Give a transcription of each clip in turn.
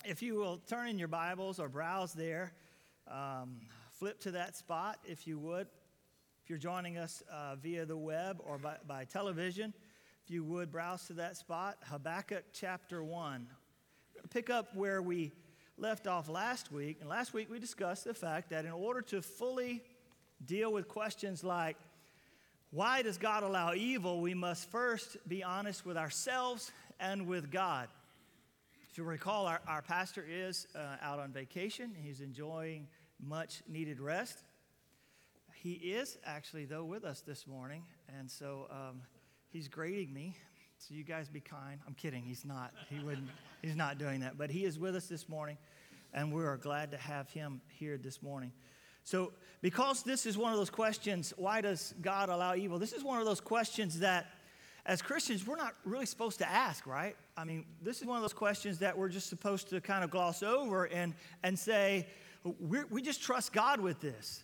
If you will turn in your Bibles or browse there, flip to that spot if you would. If you're joining us via the web or by television, if you would browse to that spot, Habakkuk chapter 1. Pick up where we left off last week. And last week we discussed the fact that in order to fully deal with questions like, why does God allow evil, we must first be honest with ourselves and with God. If you recall, our pastor is out on vacation. He's enjoying much needed rest. He is actually, though, with us this morning, and so he's grading me. So you guys be kind. I'm kidding. He's not. He's not doing that. But he is with us this morning, and we are glad to have him here this morning. So because this is one of those questions, why does God allow evil? This is one of those questions that as Christians, we're not really supposed to ask, right? I mean, this is one of those questions that we're just supposed to kind of gloss over and say, we just trust God with this.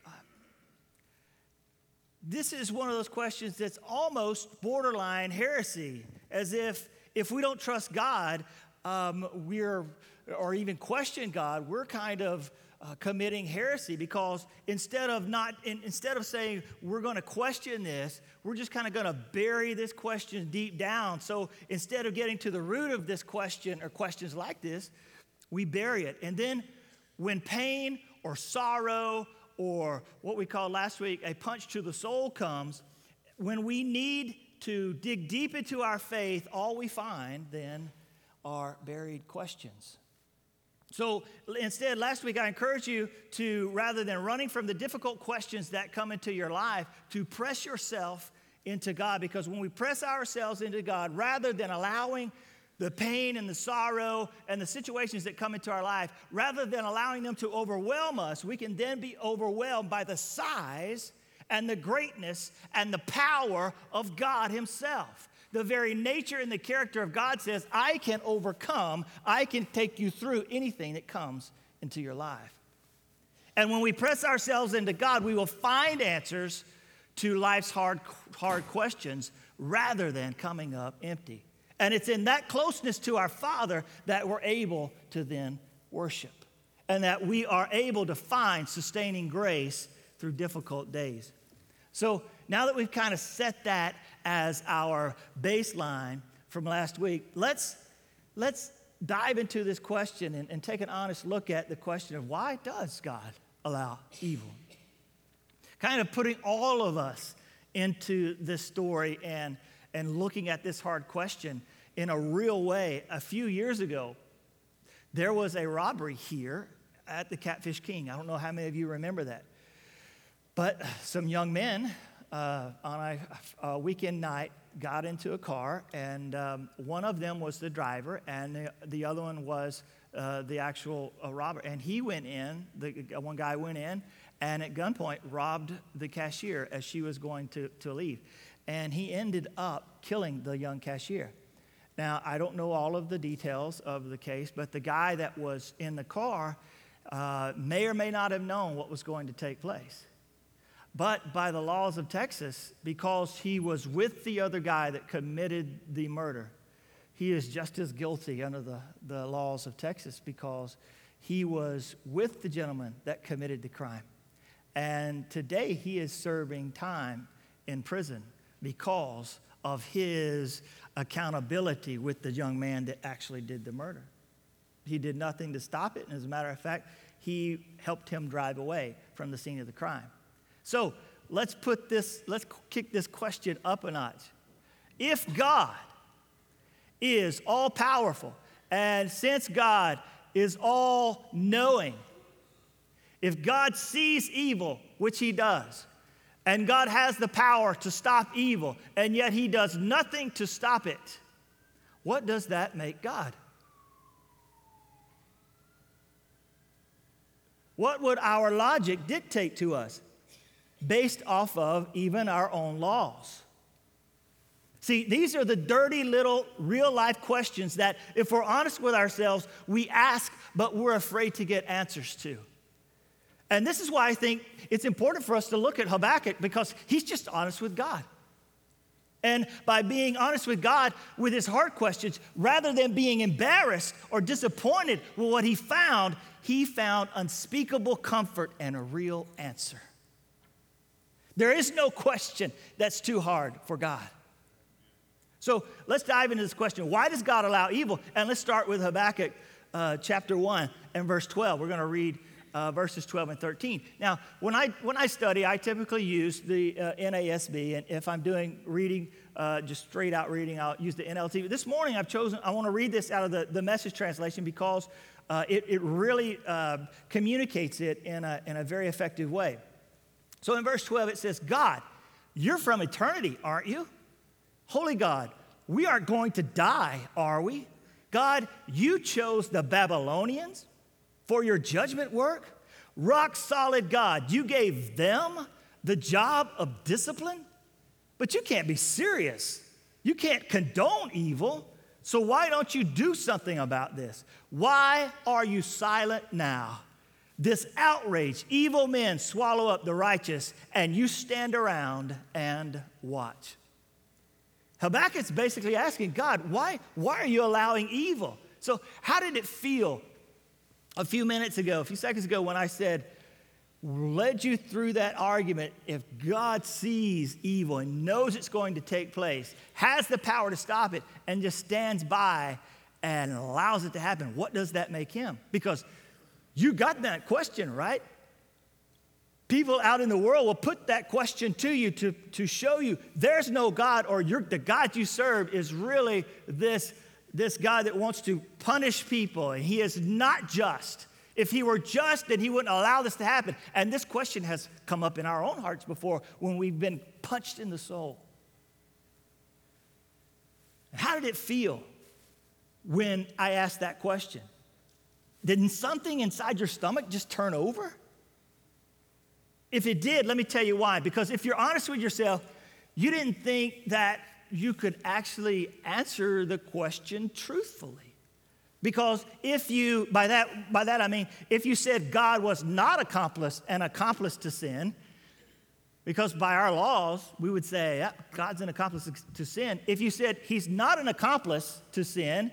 This is one of those questions that's almost borderline heresy, as if we don't trust God, or even question God, we're kind of committing heresy, because instead of saying we're going to question this, we're just kind of going to bury this question deep down. So instead of getting to the root of this question or questions like this, we bury it. And then when pain or sorrow or what we called last week a punch to the soul comes, when we need to dig deep into our faith, all we find then are buried questions. So instead, last week I encouraged you to, rather than running from the difficult questions that come into your life, to press yourself into God. Because when we press ourselves into God, rather than allowing the pain and the sorrow and the situations that come into our life, rather than allowing them to overwhelm us, we can then be overwhelmed by the size and the greatness and the power of God Himself. The very nature and the character of God says, I can overcome, I can take you through anything that comes into your life. And when we press ourselves into God, we will find answers to life's hard questions rather than coming up empty. And it's in that closeness to our Father that we're able to then worship, and that we are able to find sustaining grace through difficult days. So now that we've kind of set that as our baseline from last week, let's dive into this question and take an honest look at the question of why does God allow evil? Kind of putting all of us into this story and looking at this hard question in a real way. A few years ago, there was a robbery here at the Catfish King. I don't know how many of you remember that. But some young men on a weekend night got into a car, and one of them was the driver, and the other one was the actual robber. And he went in, one guy went in, and at gunpoint robbed the cashier as she was going to leave. And he ended up killing the young cashier. Now, I don't know all of the details of the case, but the guy that was in the car may or may not have known what was going to take place. But by the laws of Texas, because he was with the other guy that committed the murder, he is just as guilty under the laws of Texas, because he was with the gentleman that committed the crime. And today he is serving time in prison because of his accountability with the young man that actually did the murder. He did nothing to stop it, and as a matter of fact, he helped him drive away from the scene of the crime. So let's kick this question up a notch. If God is all-powerful, and since God is all-knowing, if God sees evil, which He does, and God has the power to stop evil, and yet He does nothing to stop it, what does that make God? What would our logic dictate to us, based off of even our own laws? See, these are the dirty little real-life questions that, if we're honest with ourselves, we ask, but we're afraid to get answers to. And this is why I think it's important for us to look at Habakkuk, because he's just honest with God. And by being honest with God with his hard questions, rather than being embarrassed or disappointed with what he found unspeakable comfort and a real answer. There is no question that's too hard for God. So let's dive into this question. Why does God allow evil? And let's start with Habakkuk chapter 1 and verse 12. We're going to read verses 12 and 13. Now, when I study, I typically use the NASB, and if I'm doing reading, just straight out reading, I'll use the NLT. This morning I want to read this out of the Message translation because it really communicates it in a very effective way. So in verse 12 it says, God, you're from eternity, aren't you? Holy God, we aren't going to die, are we? God, you chose the Babylonians for your judgment work. Rock solid God, you gave them the job of discipline? But you can't be serious. You can't condone evil. So why don't you do something about this? Why are you silent now? This outrage, evil men swallow up the righteous, and you stand around and watch. Habakkuk's basically asking God, why are you allowing evil? So how did it feel a few seconds ago when I said, led you through that argument, if God sees evil and knows it's going to take place, has the power to stop it, and just stands by and allows it to happen, what does that make him? Because you got that question, right? People out in the world will put that question to you to show you there's no God, or the God you serve is really this God that wants to punish people, and he is not just. If he were just, then he wouldn't allow this to happen. And this question has come up in our own hearts before when we've been punched in the soul. How did it feel when I asked that question? Didn't something inside your stomach just turn over? If it did, let me tell you why. Because if you're honest with yourself, you didn't think that you could actually answer the question truthfully. Because if you, by that I mean, if you said God was not an accomplice to sin, because by our laws, we would say, yeah, God's an accomplice to sin. If you said he's not an accomplice to sin,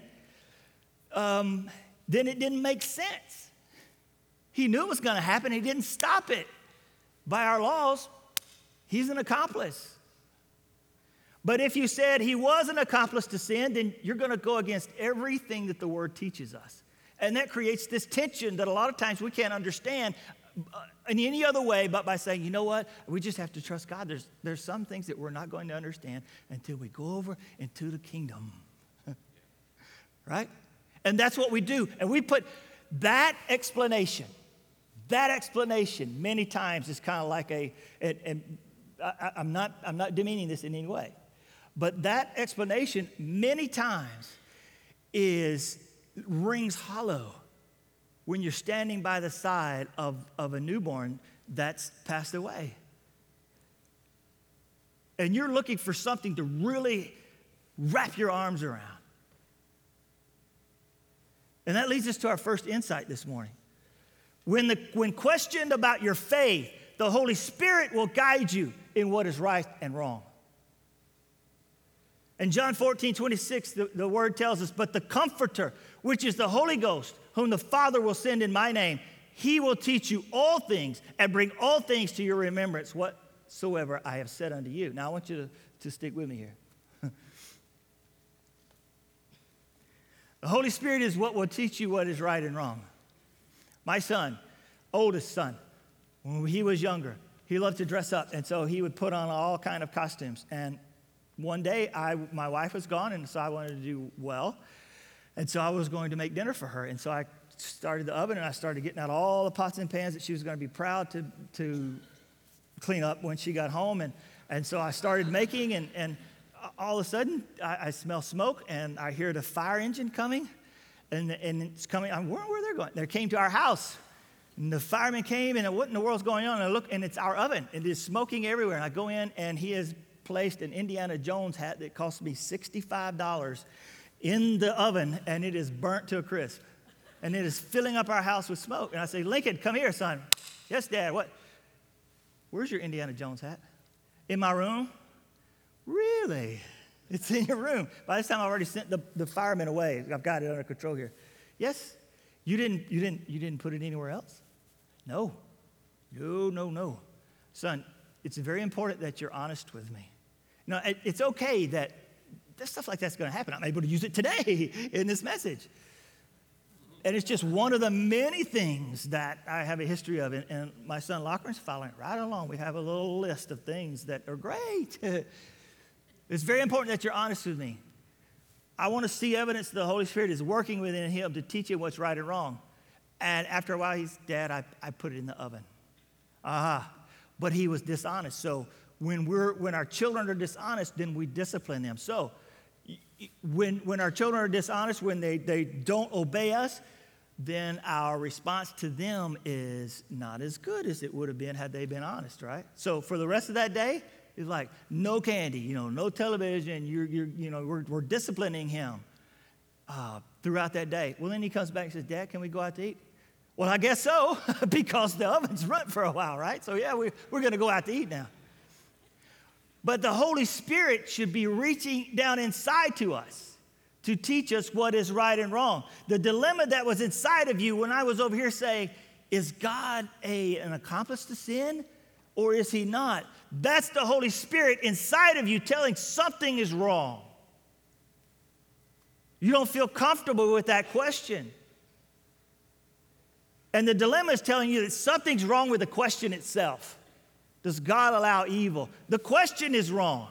then it didn't make sense. He knew it was going to happen. He didn't stop it. By our laws, he's an accomplice. But if you said he was an accomplice to sin, then you're going to go against everything that the Word teaches us. And that creates this tension that a lot of times we can't understand in any other way but by saying, you know what, we just have to trust God. There's some things that we're not going to understand until we go over into the kingdom. Right? And that's what we do. And we put that explanation many times is kind of like I'm not demeaning this in any way, but that explanation many times rings hollow when you're standing by the side of a newborn that's passed away. And you're looking for something to really wrap your arms around. And that leads us to our first insight this morning. When questioned about your faith, the Holy Spirit will guide you in what is right and wrong. In John 14:26, the word tells us, but the Comforter, which is the Holy Ghost, whom the Father will send in my name, he will teach you all things and bring all things to your remembrance whatsoever I have said unto you. Now, I want you to stick with me here. The Holy Spirit is what will teach you what is right and wrong. My son, oldest son, when he was younger, he loved to dress up, and so he would put on all kind of costumes. And one day, my wife was gone, and so I wanted to do well. And so I was going to make dinner for her. And so I started the oven, and I started getting out all the pots and pans that she was going to be proud to clean up when she got home. And so I started making, and all of a sudden, I smell smoke, and I hear the fire engine coming. And it's coming. I'm wondering where they're going. They came to our house. And the fireman came, and what in the world's going on? And I look, and it's our oven. It is smoking everywhere. And I go in, and he has placed an Indiana Jones hat that cost me $65 in the oven, and it is burnt to a crisp. And it is filling up our house with smoke. And I say, Lincoln, come here, son. Yes, Dad. What? Where's your Indiana Jones hat? In my room. Really? It's in your room. By this time, I already sent the firemen away. I've got it under control here. Yes? You didn't put it anywhere else? No. No. Son, it's very important that you're honest with me. No, it's okay that stuff like that's going to happen. I'm able to use it today in this message. And it's just one of the many things that I have a history of. And my son Lochran's following right along. We have a little list of things that are great. It's very important that you're honest with me. I want to see evidence that the Holy Spirit is working within him to teach him what's right and wrong. And after a while, he's, Dad, I put it in the oven. But he was dishonest. So when our children are dishonest, then we discipline them. So when our children are dishonest, when they don't obey us, then our response to them is not as good as it would have been had they been honest, right? So for the rest of that day, it's like no candy, no television. We're disciplining him throughout that day. Well, then he comes back and says, Dad, can we go out to eat? Well, I guess so, because the oven's run for a while, right? So yeah, we're going to go out to eat now. But the Holy Spirit should be reaching down inside to us to teach us what is right and wrong. The dilemma that was inside of you when I was over here saying, is God an accomplice to sin or is he not? That's the Holy Spirit inside of you telling something is wrong. You don't feel comfortable with that question. And the dilemma is telling you that something's wrong with the question itself. Does God allow evil? The question is wrong.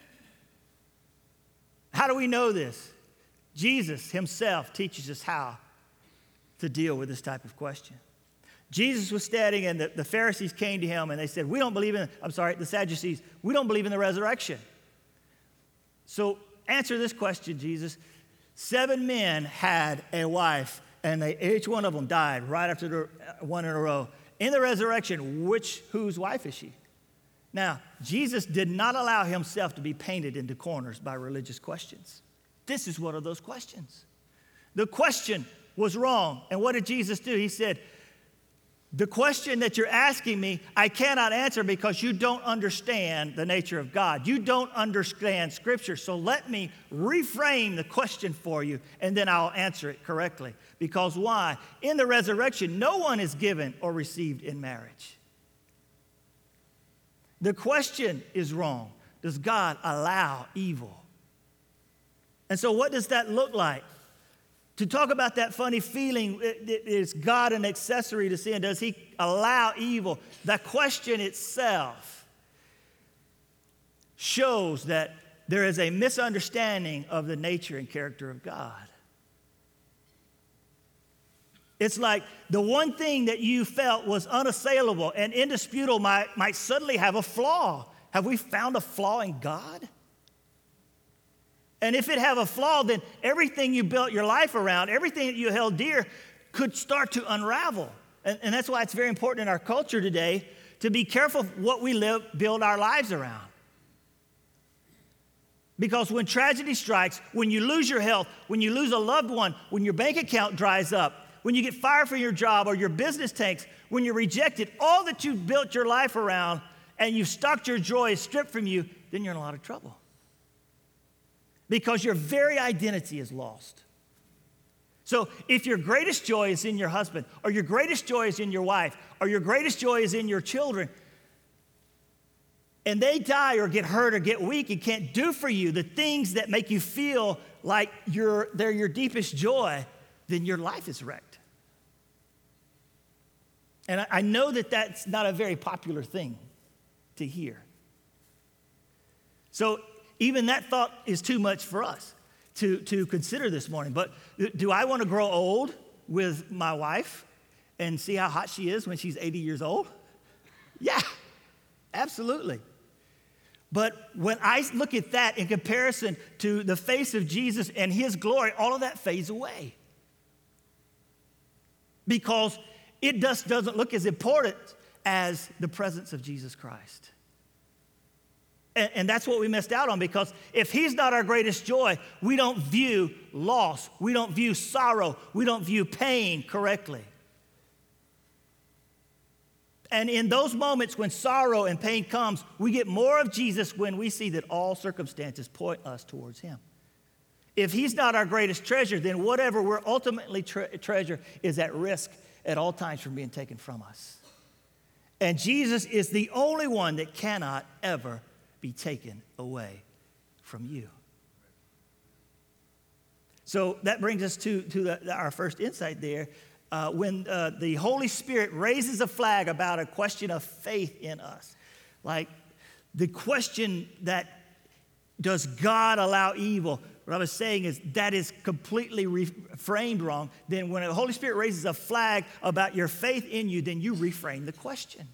How do we know this? Jesus himself teaches us how to deal with this type of question. Jesus was standing and the Pharisees came to him and they said, the Sadducees, we don't believe in the resurrection. So answer this question, Jesus. 7 men had a wife and each one of them died right after one in a row. In the resurrection, whose wife is she? Now, Jesus did not allow himself to be painted into corners by religious questions. This is one of those questions. The question was wrong. And what did Jesus do? He said, the question that you're asking me, I cannot answer because you don't understand the nature of God. You don't understand Scripture. So let me reframe the question for you, and then I'll answer it correctly. Because why? In the resurrection, no one is given or received in marriage. The question is wrong. Does God allow evil? And so what does that look like? To talk about that funny feeling, is God an accessory to sin? Does he allow evil? The question itself shows that there is a misunderstanding of the nature and character of God. It's like the one thing that you felt was unassailable and indisputable might suddenly have a flaw. Have we found a flaw in God? And if it have a flaw, then everything you built your life around, everything that you held dear, could start to unravel. And that's why it's very important in our culture today to be careful what we build our lives around. Because when tragedy strikes, when you lose your health, when you lose a loved one, when your bank account dries up, when you get fired from your job or your business tanks, when you're rejected, all that you built your life around and you've stocked your joy is stripped from you, then you're in a lot of trouble. Because your very identity is lost. So if your greatest joy is in your husband, or your greatest joy is in your wife, or your greatest joy is in your children, and they die or get hurt or get weak and can't do for you the things that make you feel like they're your deepest joy, then your life is wrecked. And I know that that's not a very popular thing to hear. So even that thought is too much for us to consider this morning. But do I want to grow old with my wife and see how hot she is when she's 80 years old? Yeah, absolutely. But when I look at that in comparison to the face of Jesus and his glory, all of that fades away. Because it just doesn't look as important as the presence of Jesus Christ. And that's what we missed out on, because if he's not our greatest joy, we don't view loss, we don't view sorrow, we don't view pain correctly. And in those moments when sorrow and pain comes, we get more of Jesus when we see that all circumstances point us towards him. If he's not our greatest treasure, then whatever we're ultimately treasure is at risk at all times from being taken from us. And Jesus is the only one that cannot ever be taken away from you. So that brings us to our first insight there. When the Holy Spirit raises a flag about a question of faith in us, like the question that does God allow evil? What I was saying is that is completely framed wrong. Then when the Holy Spirit raises a flag about your faith in you, then you reframe the question.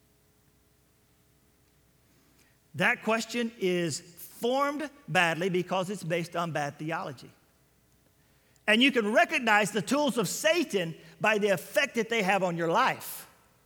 That question is formed badly because it's based on bad theology. And you can recognize the tools of Satan by the effect that they have on your life.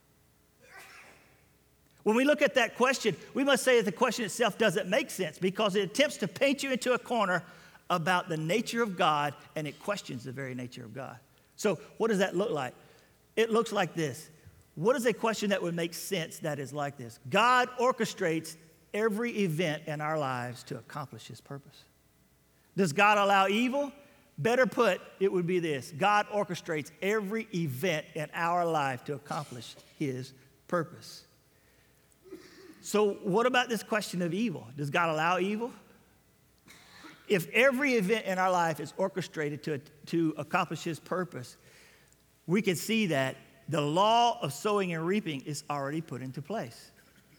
When we look at that question, we must say that the question itself doesn't make sense because it attempts to paint you into a corner about the nature of God, and it questions the very nature of God. So what does that look like? It looks like this. What is a question that would make sense that is like this? God orchestrates every event in our lives to accomplish his purpose. Does God allow evil? Better put, it would be this. God orchestrates every event in our life to accomplish his purpose. So what about this question of evil? Does God allow evil? If every event in our life is orchestrated to accomplish his purpose, we can see that the law of sowing and reaping is already put into place.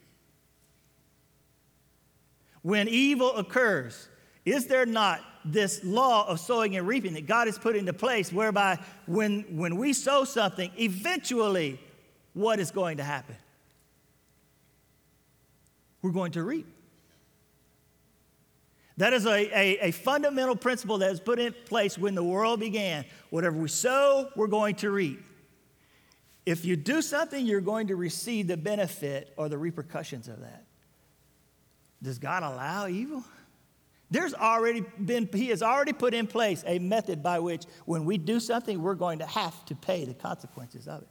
When evil occurs, is there not this law of sowing and reaping that God has put into place whereby when we sow something, eventually what is going to happen? We're going to reap. That is a fundamental principle that was put in place when the world began. Whatever we sow, we're going to reap. If you do something, you're going to receive the benefit or the repercussions of that. Does God allow evil? He has already put in place a method by which when we do something, we're going to have to pay the consequences of it.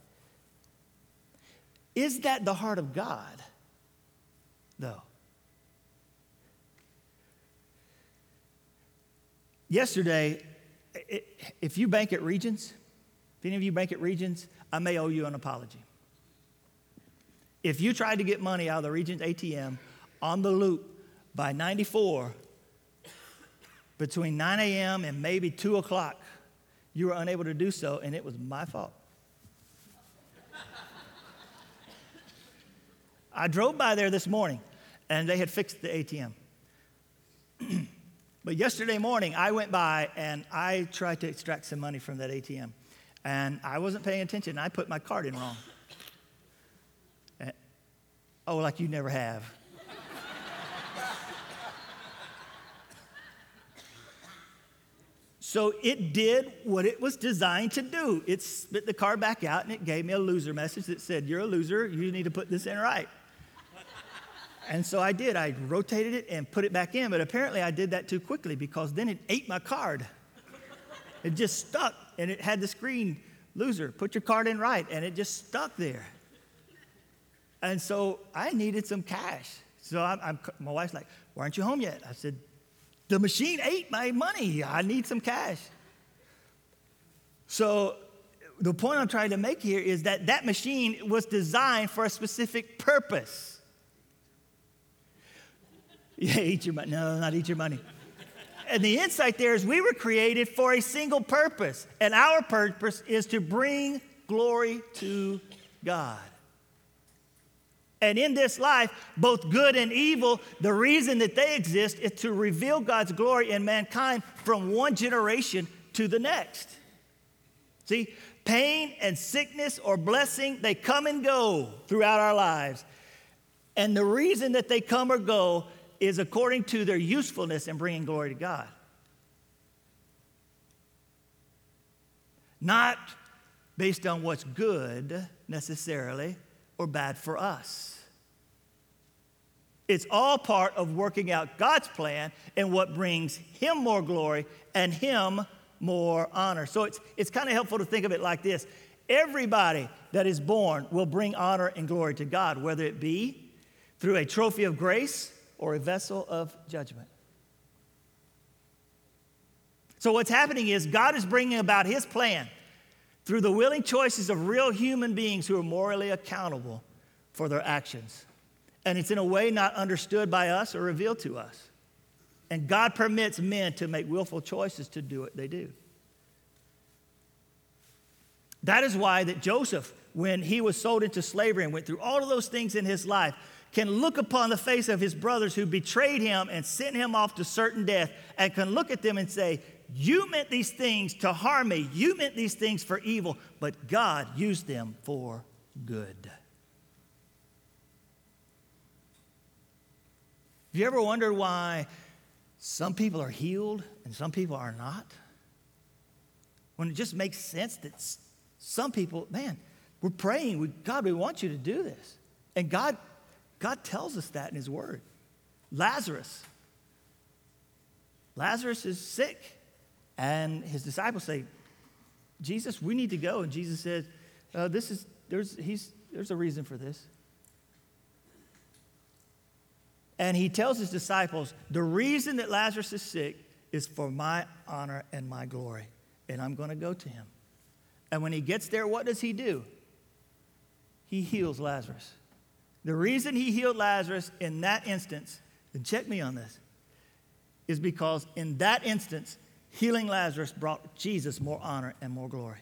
Is that the heart of God, though? Yesterday, if you bank at Regions, if any of you bank at Regions, I may owe you an apology. If you tried to get money out of the Regions ATM on the loop by 94, between 9 a.m. and maybe 2 o'clock, you were unable to do so, and it was my fault. I drove by there this morning, and they had fixed the ATM. But yesterday morning, I went by, and I tried to extract some money from that ATM. And I wasn't paying attention. I put my card in wrong. Like you never have. So it did what it was designed to do. It spit the card back out, and it gave me a loser message that said, "You're a loser. You need to put this in right." And so I did. I rotated it and put it back in, but apparently I did that too quickly because then it ate my card. It just stuck, and it had the screen, "Loser, put your card in right," and it just stuck there. And so I needed some cash. So my wife's like, "Why aren't you home yet?" I said, "The machine ate my money. I need some cash." So the point I'm trying to make here is that machine was designed for a specific purpose. Yeah, eat your money. No, not eat your money. And the insight there is we were created for a single purpose, and our purpose is to bring glory to God. And in this life, both good and evil, the reason that they exist is to reveal God's glory in mankind from one generation to the next. See, pain and sickness or blessing, they come and go throughout our lives. And the reason that they come or go is according to their usefulness in bringing glory to God. Not based on what's good necessarily or bad for us. It's all part of working out God's plan and what brings him more glory and him more honor. So it's kind of helpful to think of it like this. Everybody that is born will bring honor and glory to God, whether it be through a trophy of grace or a vessel of judgment. So what's happening is God is bringing about his plan through the willing choices of real human beings who are morally accountable for their actions. And it's in a way not understood by us or revealed to us. And God permits men to make willful choices to do what they do. That is why that Joseph, when he was sold into slavery and went through all of those things in his life, can look upon the face of his brothers who betrayed him and sent him off to certain death, and can look at them and say, you meant these things to harm me. You meant these things for evil, but God used them for good. Have you ever wondered why some people are healed and some people are not? When it just makes sense that some people, man, we're praying, God, we want you to do this. And God tells us that in his word. Lazarus is sick. And his disciples say, Jesus, we need to go. And Jesus said, there's a reason for this. And he tells his disciples, the reason that Lazarus is sick is for my honor and my glory. And I'm going to go to him. And when he gets there, what does he do? He heals Lazarus. The reason he healed Lazarus in that instance, and check me on this, is because in that instance, healing Lazarus brought Jesus more honor and more glory.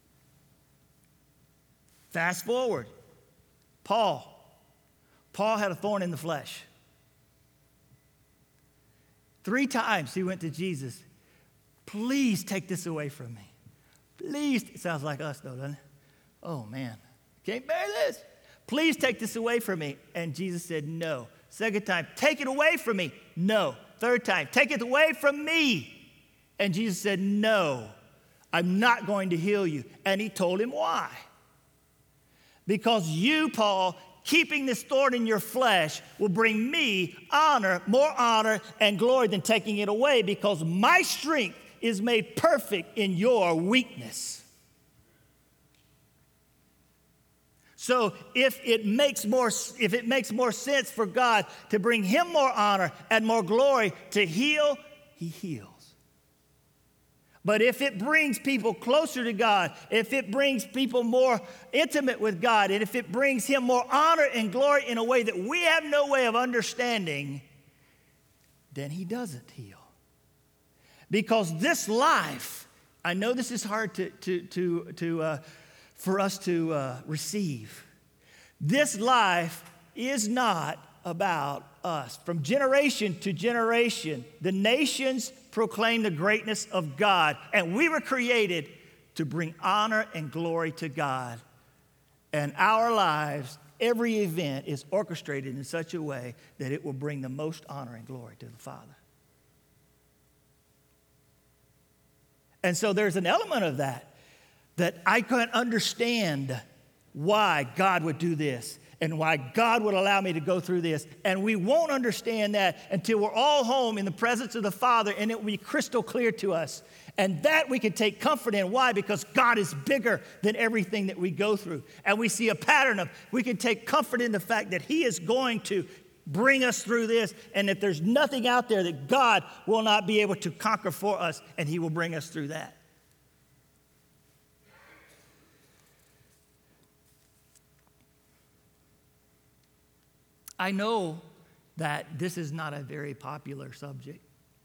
Fast forward. Paul had a thorn in the flesh. 3 times he went to Jesus. Please take this away from me. Please. It sounds like us though, doesn't it? Oh man, can't bear this. Please take this away from me. And Jesus said, no. Second time, take it away from me. No. Third time, take it away from me. And Jesus said, no, I'm not going to heal you. And he told him why. Because you, Paul, keeping this thorn in your flesh will bring me more honor and glory than taking it away, because my strength is made perfect in your weakness. So if it makes more sense for God to bring him more honor and more glory to heal, he heals. But if it brings people closer to God, if it brings people more intimate with God, and if it brings him more honor and glory in a way that we have no way of understanding, then he doesn't heal. Because this life, I know this is hard for us to receive. This life is not about us. From generation to generation, the nations proclaim the greatness of God, and we were created to bring honor and glory to God. And our lives, every event is orchestrated in such a way that it will bring the most honor and glory to the Father. And so there's an element of that I can't understand why God would do this and why God would allow me to go through this. And we won't understand that until we're all home in the presence of the Father, and it will be crystal clear to us. And that we can take comfort in. Why? Because God is bigger than everything that we go through. And we see a pattern of, we can take comfort in the fact that he is going to bring us through this, and that there's nothing out there that God will not be able to conquer for us, and he will bring us through that. I know that this is not a very popular subject,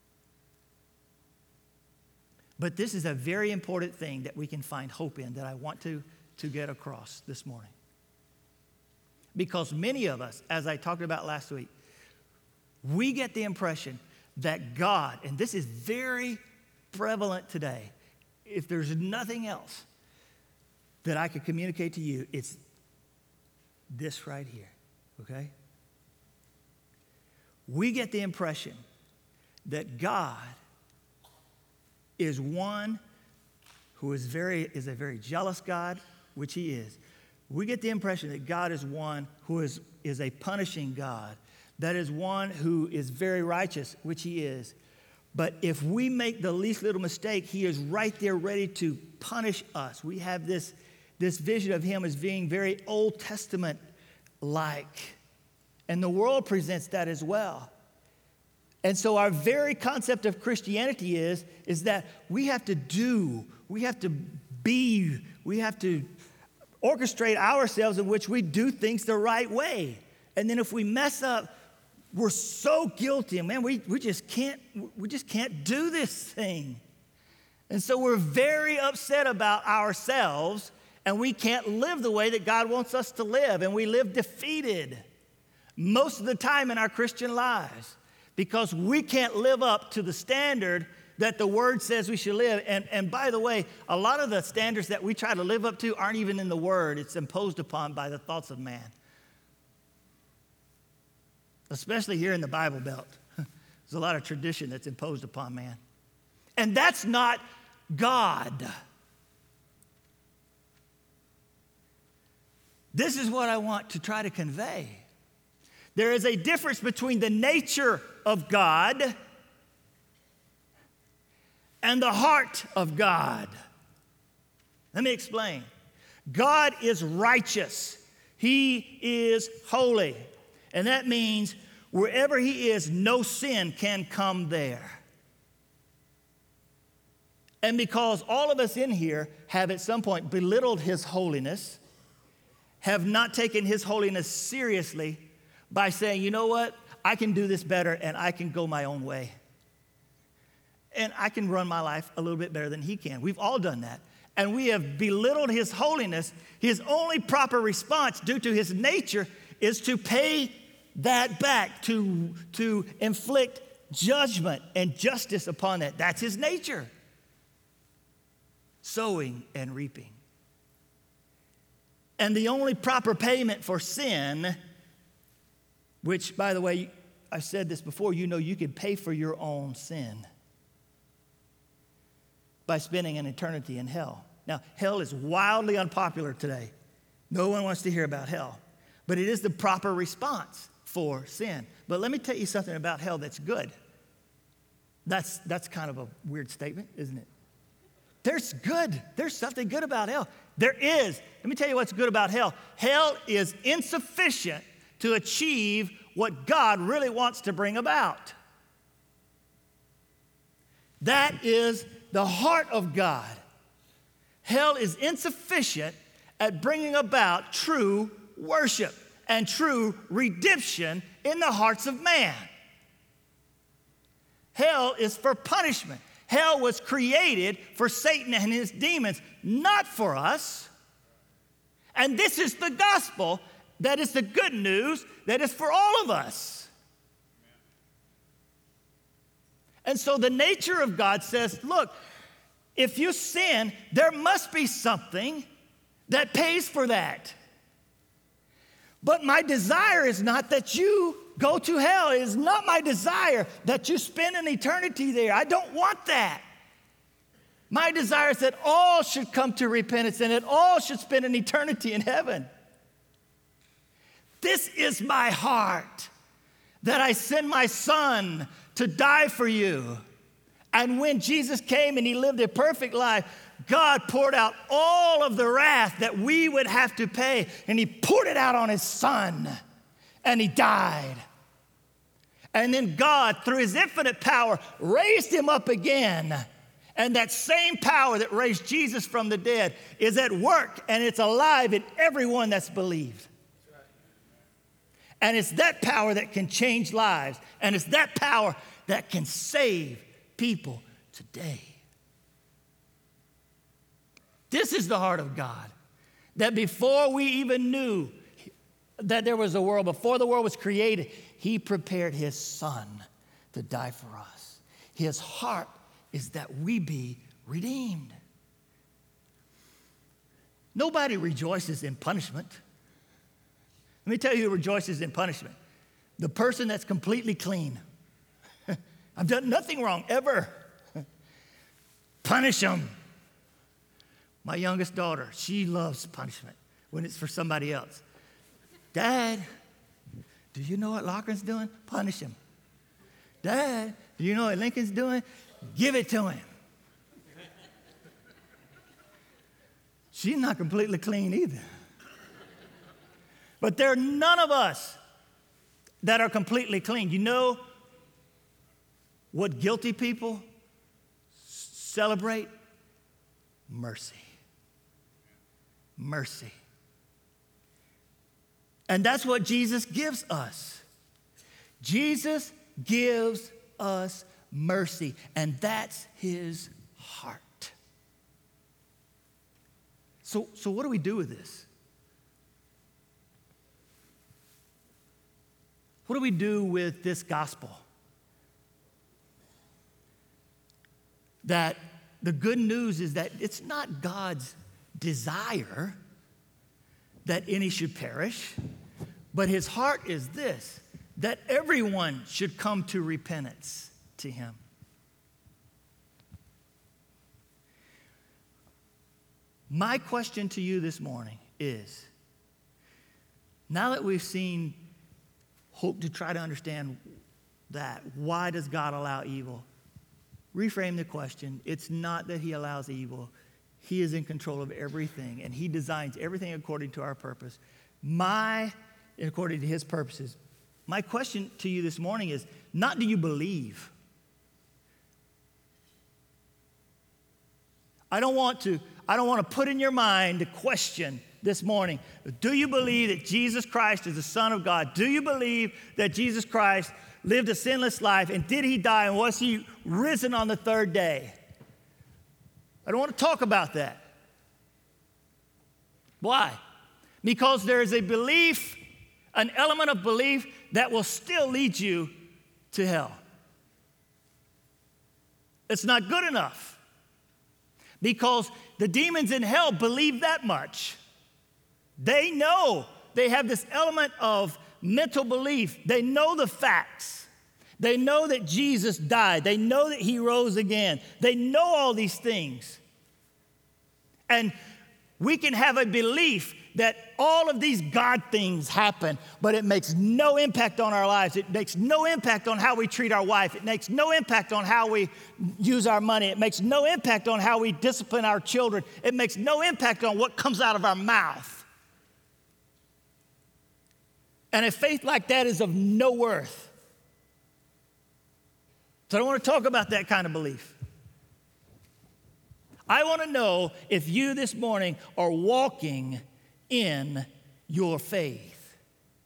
but this is a very important thing that we can find hope in, that I want to get across this morning. Because many of us, as I talked about last week, we get the impression that God, and this is very prevalent today, if there's nothing else that I could communicate to you, it's this right here, okay? We get the impression that God is one who is a very jealous God, which he is. We get the impression that God is one who is a punishing God, that is one who is very righteous, which he is. But if we make the least little mistake, he is right there ready to punish us. We have this this vision of him as being very Old Testament-like. And the world presents that as well. And so our very concept of Christianity is that we have to do, we have to be, we have to orchestrate ourselves in which we do things the right way. And then if we mess up, we're so guilty. Man, we just can't do this thing. And so we're very upset about ourselves, and we can't live the way that God wants us to live, and we live defeated most of the time in our Christian lives because we can't live up to the standard that the Word says we should live. And by the way, a lot of the standards that we try to live up to aren't even in the Word. It's imposed upon by the thoughts of man, especially here in the Bible Belt. There's a lot of tradition that's imposed upon man. And that's not God. This is what I want to try to convey. There is a difference between the nature of God and the heart of God. Let me explain. God is righteous. He is holy. And that means wherever he is, no sin can come there. And because all of us in here have at some point belittled his holiness, have not taken his holiness seriously by saying, you know what, I can do this better and I can go my own way. And I can run my life a little bit better than he can. We've all done that. And we have belittled his holiness. His only proper response due to his nature is to pay that back, to inflict judgment and justice upon that. That's his nature. Sowing and reaping. And the only proper payment for sin, which, by the way, I've said this before, you know you can pay for your own sin by spending an eternity in hell. Now, hell is wildly unpopular today. No one wants to hear about hell. But it is the proper response for sin. But let me tell you something about hell that's good. That's kind of a weird statement, isn't it? There's something good about hell. There is. Let me tell you what's good about hell. Hell is insufficient to achieve what God really wants to bring about. That is the heart of God. Hell is insufficient at bringing about true worship and true redemption in the hearts of man. Hell is for punishment. Hell was created for Satan and his demons, not for us. And this is the gospel that is the good news that is for all of us. And so the nature of God says, look, if you sin, there must be something that pays for that. But my desire is not that you go to hell. It is not my desire that you spend an eternity there. I don't want that. My desire is that all should come to repentance and that all should spend an eternity in heaven. This is my heart, that I send my son to die for you. And when Jesus came and he lived a perfect life, God poured out all of the wrath that we would have to pay, and he poured it out on his son, and he died. And then God, through his infinite power, raised him up again. And that same power that raised Jesus from the dead is at work, and it's alive in everyone that's believed. And it's that power that can change lives, and it's that power that can save people today. This is the heart of God, that before we even knew that there was a world, before the world was created, he prepared his son to die for us. His heart is that we be redeemed. Nobody rejoices in punishment. Let me tell you who rejoices in punishment. The person that's completely clean. I've done nothing wrong ever. Punish them. My youngest daughter, she loves punishment when it's for somebody else. Dad, do you know what Lochran's doing? Punish him. Dad, do you know what Lincoln's doing? Give it to him. She's not completely clean either. But there are none of us that are completely clean. You know what guilty people celebrate? Mercy. Mercy. And that's what Jesus gives us. Jesus gives us mercy, and that's his heart. So what do we do with this? What do we do with this gospel? That the good news is that it's not God's desire that any should perish, but his heart is this, that everyone should come to repentance to him. My question to you this morning is, now that we've seen hope to try to understand that, why does God allow evil? Reframe the question. It's not that he allows evil. He is in control of everything, and he designs everything according to our purpose. According to his purposes. My question to you this morning is, not do you believe? I don't want to put in your mind the question this morning, do you believe that Jesus Christ is the Son of God? Do you believe that Jesus Christ lived a sinless life, and did he die, and was he risen on the third day? I don't want to talk about that. Why? Because there is a belief, an element of belief that will still lead you to hell. It's not good enough, because the demons in hell believe that much. They know, they have this element of mental belief. They know the facts. They know that Jesus died. They know that he rose again. They know all these things. And we can have a belief that all of these God things happen, but it makes no impact on our lives. It makes no impact on how we treat our wife. It makes no impact on how we use our money. It makes no impact on how we discipline our children. It makes no impact on what comes out of our mouth. And a faith like that is of no worth. So I don't want to talk about that kind of belief. I want to know if you this morning are walking in your faith.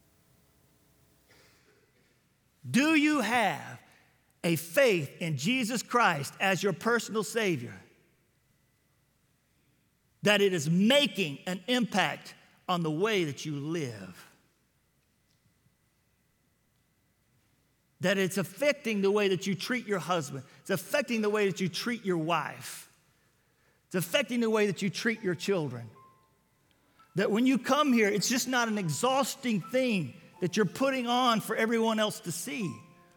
Do you have a faith in Jesus Christ as your personal Savior? That it is making an impact on the way that you live? That it's affecting the way that you treat your husband. It's affecting the way that you treat your wife. It's affecting the way that you treat your children. That when you come here, it's just not an exhausting thing that you're putting on for everyone else to see.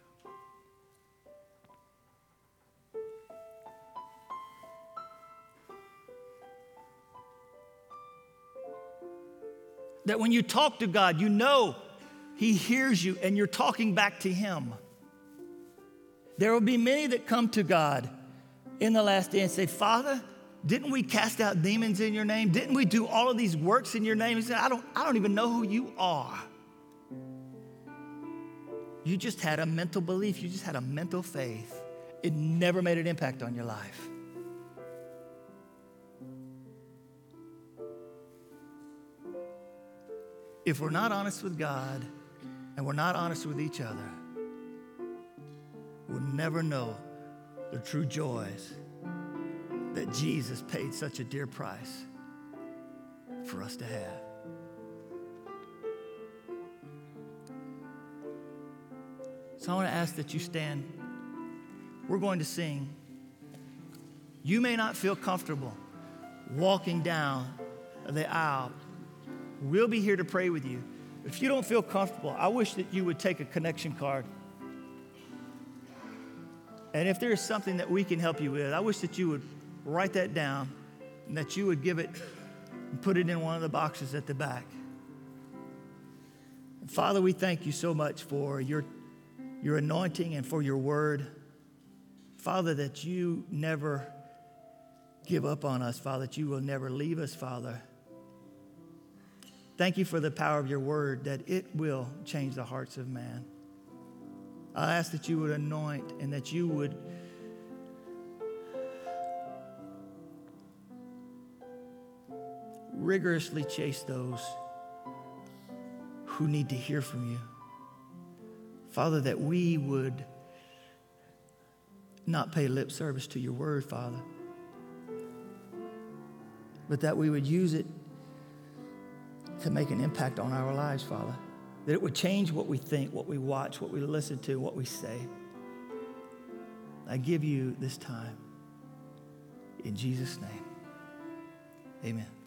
That when you talk to God, you know he hears you and you're talking back to him. There will be many that come to God in the last day and say, Father, didn't we cast out demons in your name? Didn't we do all of these works in your name? He said, I don't even know who you are. You just had a mental belief. You just had a mental faith. It never made an impact on your life. If we're not honest with God and we're not honest with each other, we'll never know the true joys that Jesus paid such a dear price for us to have. So I want to ask that you stand. We're going to sing. You may not feel comfortable walking down the aisle. We'll be here to pray with you. If you don't feel comfortable, I wish that you would take a connection card. And if there's something that we can help you with, I wish that you would write that down and that you would give it and put it in one of the boxes at the back. Father, we thank you so much for your anointing and for your word. Father, that you never give up on us, Father, that you will never leave us, Father. Thank you for the power of your word, that it will change the hearts of man. I ask that you would anoint and that you would rigorously chase those who need to hear from you. Father, that we would not pay lip service to your word, Father, but that we would use it to make an impact on our lives, Father. That it would change what we think, what we watch, what we listen to, what we say. I give you this time. In Jesus' name, amen.